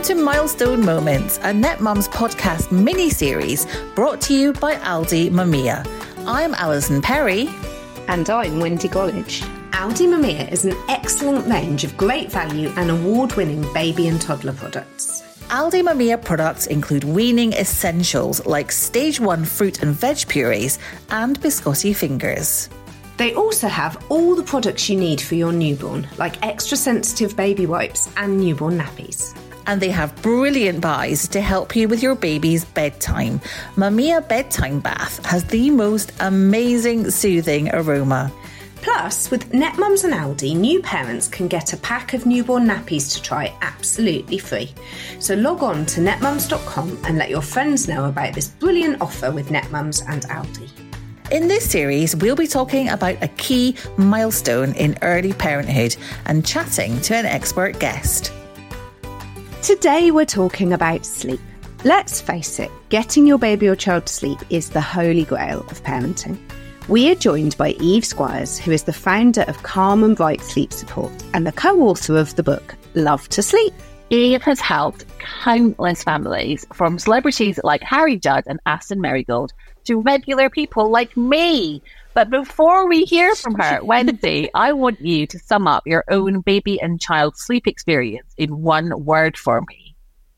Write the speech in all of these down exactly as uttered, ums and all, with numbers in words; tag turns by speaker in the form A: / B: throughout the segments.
A: Welcome to Milestone Moments, a NetMums podcast mini-series brought to you by Aldi Mamiya. I'm Alison Perry.
B: And I'm Wendy Gollage.
C: Aldi Mamiya is an excellent range of great value and award-winning baby and toddler products.
A: Aldi Mamiya products include weaning essentials like stage one fruit and veg purees and biscotti fingers.
C: They also have all the products you need for your newborn, like extra sensitive baby wipes and newborn nappies.
A: And they have brilliant buys to help you with your baby's bedtime. Mamiya Bedtime Bath has the most amazing soothing aroma.
C: Plus, with NetMums and Aldi, new parents can get a pack of newborn nappies to try absolutely free. So log on to netmums dot com and let your friends know about this brilliant offer with NetMums and Aldi.
A: In this series, we'll be talking about a key milestone in early parenthood and chatting to an expert guest.
B: Today we're talking about sleep. Let's face it, getting your baby or child to sleep is the holy grail of parenting. We are joined by Eve Squires, who is the founder of Calm and Bright Sleep Support and the co-author of the book Love to Sleep.
D: Eve has helped countless families, from celebrities like Harry Judd and Aston Marigold to regular people like me. But before we hear from her, Wendy, I want you to sum up your own baby and child sleep experience in one word for me.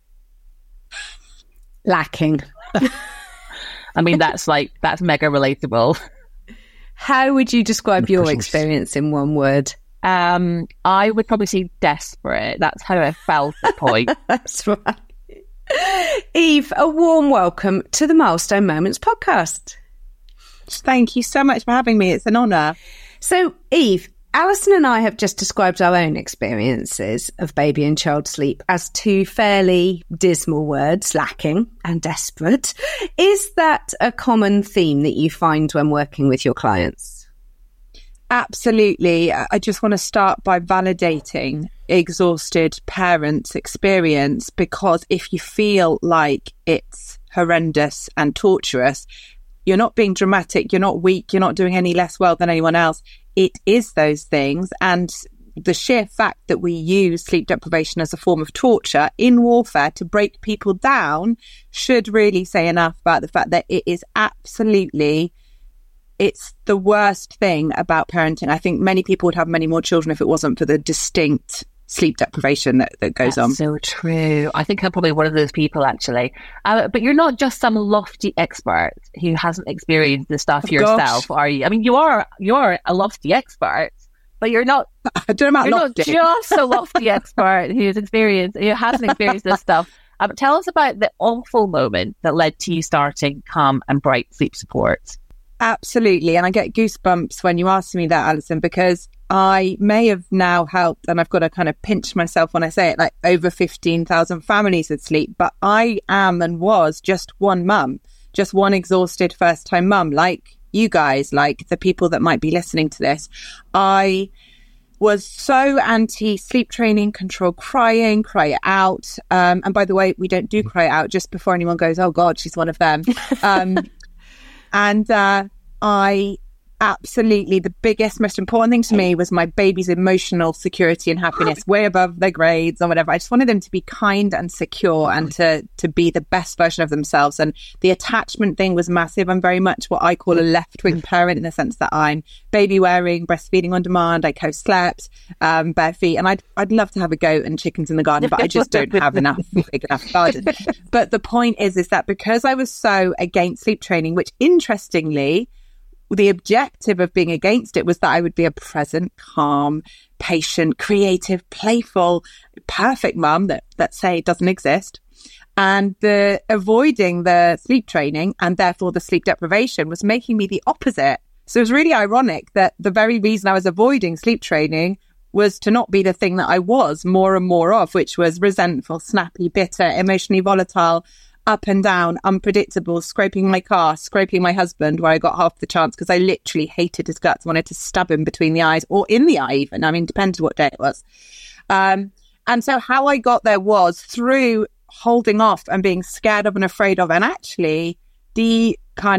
B: Lacking.
D: I mean, that's like, that's mega relatable.
B: How would you describe your experience in one word?
D: Um, I would probably say desperate. That's how I felt at the point.
B: That's right. Eve, a warm welcome to the Milestone Moments podcast.
E: Thank you so much for having me. It's an honour.
B: So, Eve, Alison and I have just described our own experiences of baby and child sleep as two fairly dismal words, lacking and desperate. Is that a common theme that you find when working with your clients?
E: Absolutely. I just want to start by validating exhausted parents' experience, because if you feel like it's horrendous and torturous, you're not being dramatic, you're not weak, you're not doing any less well than anyone else. It is those things. And the sheer fact that we use sleep deprivation as a form of torture in warfare to break people down should really say enough about the fact that it is absolutely, it's the worst thing about parenting. I think many people would have many more children if it wasn't for the distinct sleep deprivation that, that goes
D: That's
E: on.
D: So true. I think I'm probably one of those people, actually. Uh, but you're not just some lofty expert who hasn't experienced this stuff
E: Oh,
D: yourself,
E: gosh.
D: are you? I mean, you are you're a lofty expert, but you're not.
E: I don't know about
D: you're
E: lofty.
D: not just a lofty expert who's experienced who hasn't experienced this stuff. Um, tell us about the awful moment that led to you starting Calm and Bright Sleep Support.
E: Absolutely. And I get goosebumps when you ask me that, Alison, because I may have now helped, and I've got to kind of pinch myself when I say it, like over fifteen thousand families with sleep. But I am and was just one mum, just one exhausted first time mum, like you guys, like the people that might be listening to this. I was so anti sleep training, control crying, cry it out. Um, and by the way, we don't do cry it out, just before anyone goes, oh God, she's one of them. Um, and uh, I absolutely, the biggest, most important thing to me was my baby's emotional security and happiness, way above their grades or whatever. I just wanted them to be kind and secure and to to be the best version of themselves. And the attachment thing was massive. I'm very much what I call a left-wing parent, in the sense that I'm baby wearing, breastfeeding on demand, I co-slept, um, bare feet. And I'd, I'd love to have a goat and chickens in the garden, but I just don't have enough big enough garden. But the point is, is that because I was so against sleep training, which interestingly, the objective of being against it was that I would be a present, calm, patient, creative, playful, perfect mum that, let's say, doesn't exist. And the avoiding the sleep training and therefore the sleep deprivation was making me the opposite. So it was really ironic that the very reason I was avoiding sleep training was to not be the thing that I was more and more of, which was resentful, snappy, bitter, emotionally volatile, up and down, unpredictable, scraping my car, scraping my husband where I got half the chance because I literally hated his guts, wanted to stab him between the eyes or in the eye even. I mean, depends what day it was. Um, and so how I got there was through holding off and being scared of and afraid of, and actually the kind of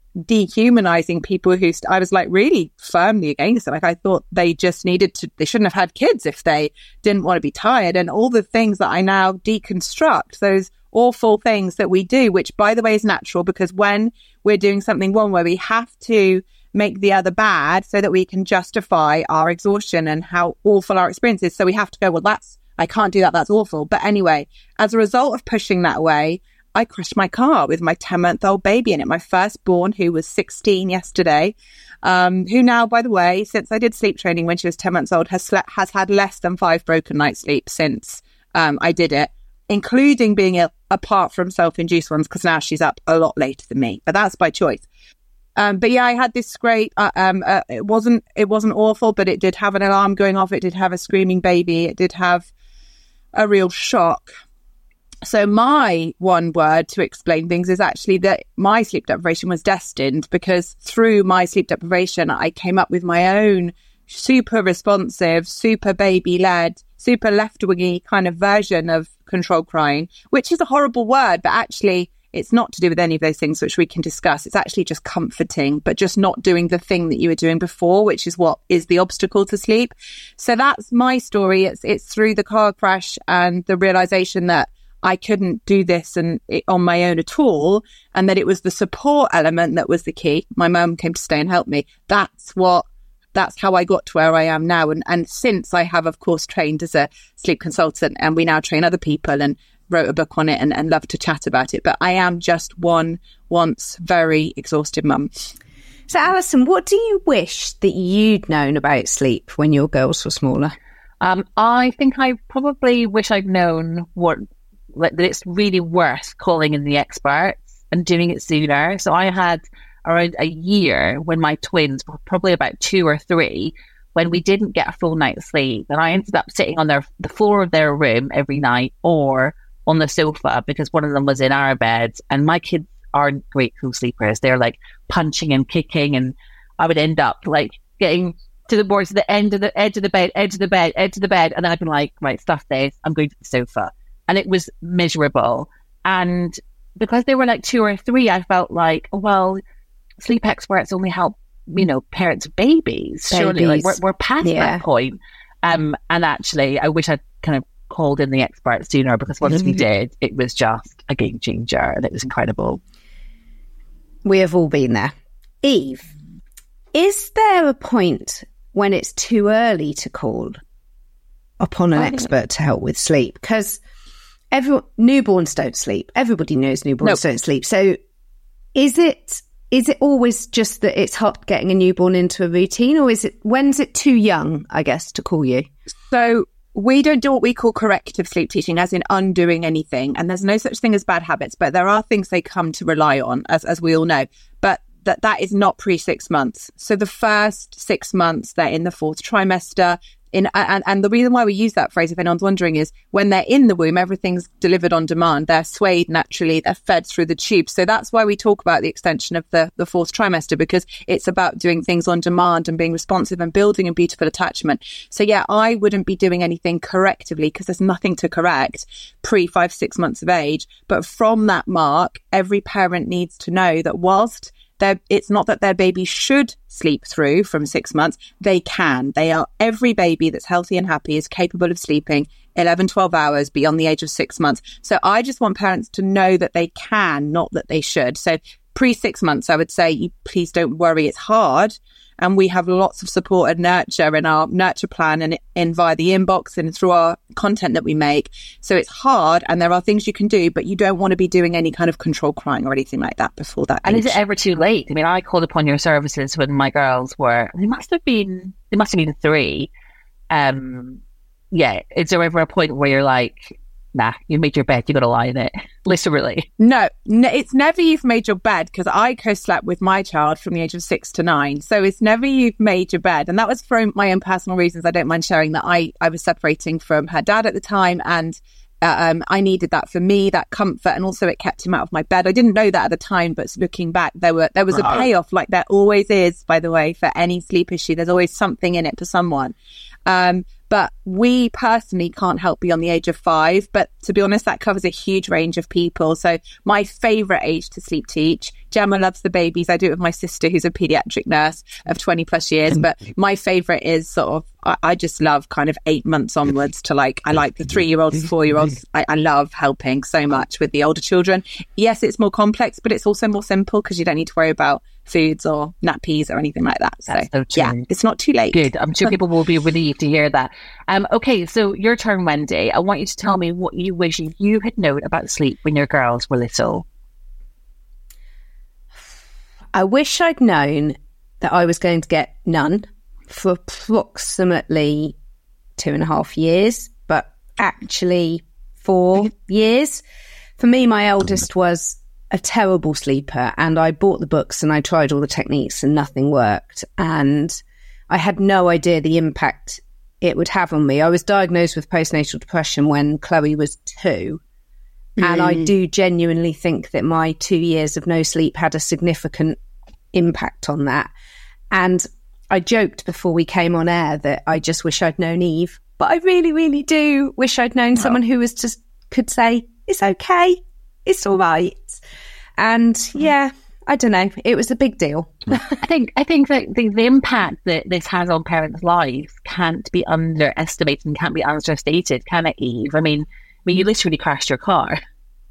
E: dehumanizing people who st- I was like really firmly against it. Like I thought they just needed to, they shouldn't have had kids if they didn't want to be tired, and all the things that I now deconstruct, those awful things that we do, which by the way is natural, because when we're doing something wrong where we have to make the other bad so that we can justify our exhaustion and how awful our experience is. So we have to go, well, that's, I can't do that. That's awful. But anyway, as a result of pushing that way, I crashed my car with my ten month old baby in it, my firstborn, who was sixteen yesterday, um, who now, by the way, since I did sleep training when she was ten months old, has slept, has had less than five broken nights sleep since um, I did it, including being ill, apart from self-induced ones, because now she's up a lot later than me, but that's by choice. Um, but yeah, I had this great, uh, um, uh, it wasn't, it wasn't awful, but it did have an alarm going off. It did have a screaming baby. It did have a real shock. So my one word to explain things is actually that my sleep deprivation was destined, because through my sleep deprivation, I came up with my own super responsive, super baby-led, super left-wingy kind of version of control crying, which is a horrible word, but actually it's not to do with any of those things, which we can discuss. It's actually just comforting, but just not doing the thing that you were doing before, which is what is the obstacle to sleep. So that's my story. It's it's through the car crash and the realization that I couldn't do this and it, on my own at all, and that it was the support element that was the key. My mum came to stay and help me. That's what, that's how I got to where I am now. And, and since I have, of course, trained as a sleep consultant, and we now train other people, and wrote a book on it, and, and love to chat about it. But I am just one once very exhausted mum.
B: So Alison, what do you wish that you'd known about sleep when your girls were smaller?
D: Um, I think I probably wish I'd known what, like, that it's really worth calling in the experts and doing it sooner. So I had around a year when my twins were probably about two or three, when we didn't get a full night's sleep, and I ended up sitting on their the floor of their room every night, or on the sofa, because one of them was in our bed. And my kids aren't great co-sleepers. They're like punching and kicking, and I would end up like getting to the more to the end of the edge of the bed, edge of the bed, edge of the bed, and I'd be like, right, stuff this, I'm going to the sofa. And it was miserable. And because they were like two or three, I felt like, well, sleep experts only help, you know, parents of babies. babies. Surely, like we're, we're past yeah. that point. Um, and actually, I wish I'd kind of called in the experts sooner, because once we did, it was just a game changer, and it was incredible.
B: We have all been there. Eve, is there a point when it's too early to call upon an expert to help with sleep? Because every newborns don't sleep. Everybody knows newborns nope. don't sleep. So is it is it always just that it's hard getting a newborn into a routine, or is it, when's it too young, I guess, to call you?
E: So we don't do what we call corrective sleep teaching, as in undoing anything. And there's no such thing as bad habits, but there are things they come to rely on, as, as we all know. But that that is not pre six months. So the first six months, they're in the fourth trimester. In and, and the reason why we use that phrase, if anyone's wondering, is when they're in the womb, everything's delivered on demand. They're swayed naturally. They're fed through the tube. So that's why we talk about the extension of the, the fourth trimester, because it's about doing things on demand and being responsive and building a beautiful attachment. So yeah, I wouldn't be doing anything correctively, because there's nothing to correct pre five, six months of age. But from that mark, every parent needs to know that whilst They're, it's not that their baby should sleep through from six months. They can. They are, every baby that's healthy and happy is capable of sleeping eleven, twelve hours beyond the age of six months. So I just want parents to know that they can, not that they should. So pre six months, I would say, you, please don't worry. It's hard. And we have lots of support and nurture in our nurture plan, and in via the inbox and through our content that we make. So it's hard, and there are things you can do, but you don't want to be doing any kind of control crying or anything like that before that
D: And
E: age.
D: Is it ever too late? I mean, I called upon your services when my girls were, they must have been, they must have been three. Um, yeah. Is there ever a point where you're like, nah, you made your bed, you got to lie in it, literally?
E: No, n- it's never you've made your bed, because I co-slept with my child from the age of six to nine. So it's never you've made your bed. And that was for my own personal reasons. I don't mind sharing that I, I was separating from her dad at the time, and uh, um, I needed that for me, that comfort. And also it kept him out of my bed. I didn't know that at the time, but looking back, there were there was a payoff, like there always is, by the way, for any sleep issue. There's always something in it for someone. Um, but we personally can't help beyond the age of five. But to be honest, that covers a huge range of people. So my favourite age to sleep teach, Gemma loves the babies. I do it with my sister, who's a paediatric nurse of twenty plus years. But my favourite is sort of, I, I just love kind of eight months onwards to like, I like the three-year-olds, four-year-olds. I, I love helping so much with the older children. Yes, it's more complex, but it's also more simple because you don't need to worry about foods or nappies or anything like that. So,
D: so
E: yeah, it's not too late.
D: Good. I'm sure people will be relieved to hear that. Um, okay, so your turn, Wendy. I want you to tell me what you wish you had known about sleep when your girls were little.
C: I wish I'd known that I was going to get none for approximately two and a half years, but actually four years. For me, my eldest was a terrible sleeper, and I bought the books and I tried all the techniques and nothing worked. And I had no idea the impact it would have on me. I was diagnosed with postnatal depression when Chloe was two. Mm. And I do genuinely think that my two years of no sleep had a significant impact on that. And I joked before we came on air that I just wish I'd known Eve, but I really, really do wish I'd known oh. someone who was just could say, it's okay, it's all right. And yeah, I don't know. It was a big deal.
D: I think I think that the, the impact that this has on parents' lives can't be underestimated and can't be understated, can it, Eve? I mean, I mean, you literally crashed your car.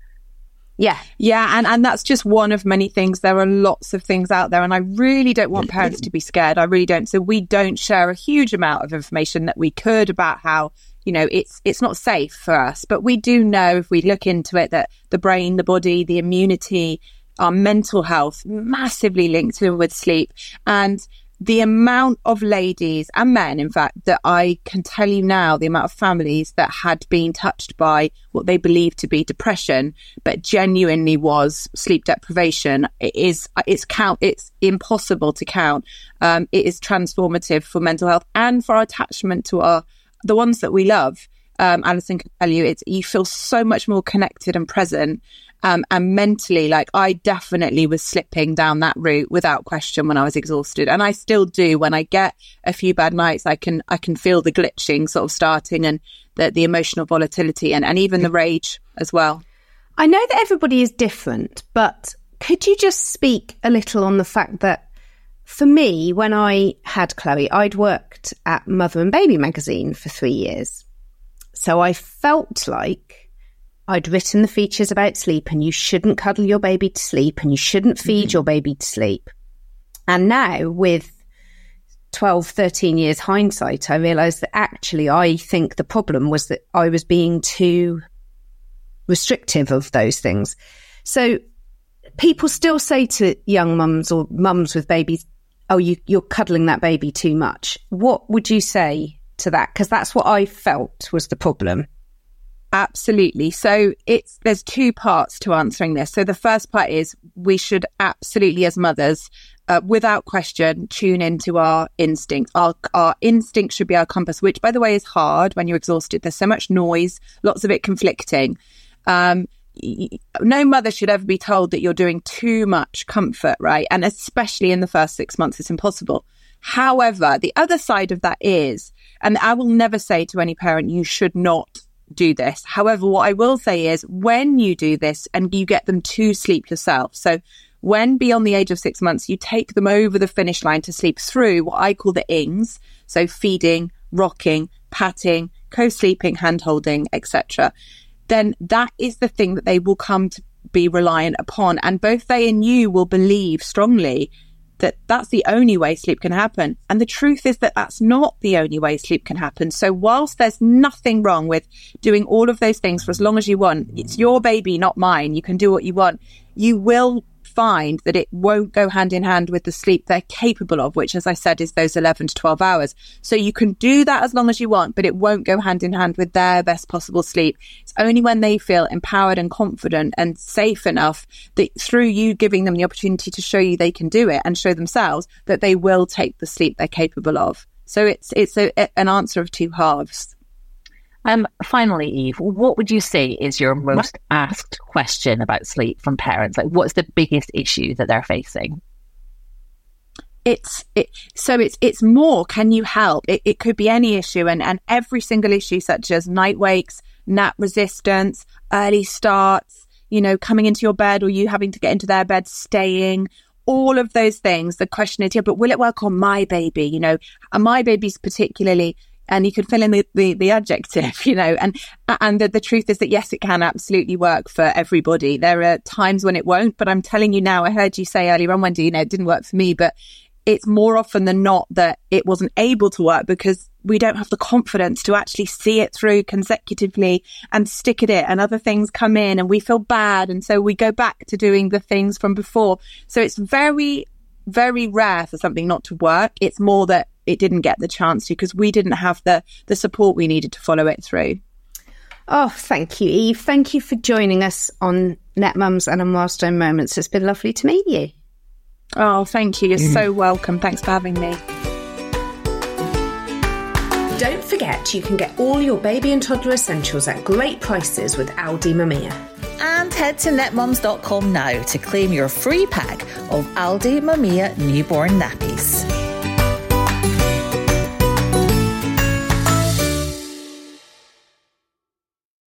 E: Yeah. Yeah. And, and that's just one of many things. There are lots of things out there. And I really don't want parents to be scared. I really don't. So we don't share a huge amount of information that we could about how, you know, it's it's not safe for us. But we do know, if we look into it, that the brain, the body, the immunity, our mental health massively linked in with sleep. And the amount of ladies and men, in fact, that I can tell you now, the amount of families that had been touched by what they believed to be depression, but genuinely was sleep deprivation, it is, it's count, it's impossible to count. Um, it is transformative for mental health and for our attachment to our, the ones that we love. Um, Alison can tell you, it's, you feel so much more connected and present. Um, and mentally, like I definitely was slipping down that route without question when I was exhausted, and I still do. When I get a few bad nights, I can I can feel the glitching sort of starting, and the the emotional volatility, and, and even the rage as well.
C: I know that everybody is different, but could you just speak a little on the fact that for me, when I had Chloe, I'd worked at Mother and Baby magazine for three years, so I felt like I'd written the features about sleep, and you shouldn't cuddle your baby to sleep, and you shouldn't feed mm-hmm. your baby to sleep. And now with twelve, thirteen years hindsight, I realised that actually I think the problem was that I was being too restrictive of those things. So people still say to young mums or mums with babies, oh, you, you're cuddling that baby too much. What would you say to that? Because that's what I felt was the problem.
E: Absolutely. So it's there's two parts to answering this. So the first part is we should absolutely, as mothers, uh, without question, tune into our instinct. Our our instinct should be our compass, which, by the way, is hard when you're exhausted. There's so much noise, lots of it conflicting. Um, y- no mother should ever be told that you're doing too much comfort, right? And especially in the first six months, it's impossible. However, the other side of that is, and I will never say to any parent, you should not do this. However, what I will say is when you do this and you get them to sleep yourself, so when beyond the age of six months, you take them over the finish line to sleep through what I call the ings, so feeding, rocking, patting, co-sleeping, hand-holding, et cetera, then that is the thing that they will come to be reliant upon. And both they and you will believe strongly that that's the only way sleep can happen. And the truth is that that's not the only way sleep can happen. So whilst there's nothing wrong with doing all of those things for as long as you want, it's your baby, not mine. You can do what you want. You will find that it won't go hand in hand with the sleep they're capable of, which, as I said, is those eleven to twelve hours. So you can do that as long as you want, but it won't go hand in hand with their best possible sleep. It's only when they feel empowered and confident and safe enough that through you giving them the opportunity to show you they can do it and show themselves that they will take the sleep they're capable of. So it's it's a, an answer of two halves.
D: Um, finally, Eve, what would you say is your most asked question about sleep from parents? Like, what's the biggest issue that they're facing?
E: It's it, so it's it's more. Can you help? It, it could be any issue, and and every single issue, such as night wakes, nap resistance, early starts, you know, coming into your bed or you having to get into their bed, staying, all of those things. The question is, yeah, but will it work on my baby? You know, and my baby's particularly, and you could fill in the, the, the adjective, you know, and and the, the truth is that, yes, it can absolutely work for everybody. There are times when it won't, but I'm telling you now, I heard you say earlier on, Wendy, you know, it didn't work for me, but it's more often than not that it wasn't able to work because we don't have the confidence to actually see it through consecutively and stick at it, and other things come in and we feel bad. And so we go back to doing the things from before. So it's very, very rare for something not to work. It's more that it didn't get the chance to because we didn't have the, the support we needed to follow it through.
B: Oh, thank you, Eve. Thank you for joining us on Net Mums and a Milestone Moments. It's been lovely to meet you.
E: Oh, thank you. You're mm. so welcome. Thanks for having me.
C: Don't forget, you can get all your baby and toddler essentials at great prices with Aldi Mamiya.
A: And head to net mums dot com now to claim your free pack of Aldi Mamiya newborn nappies.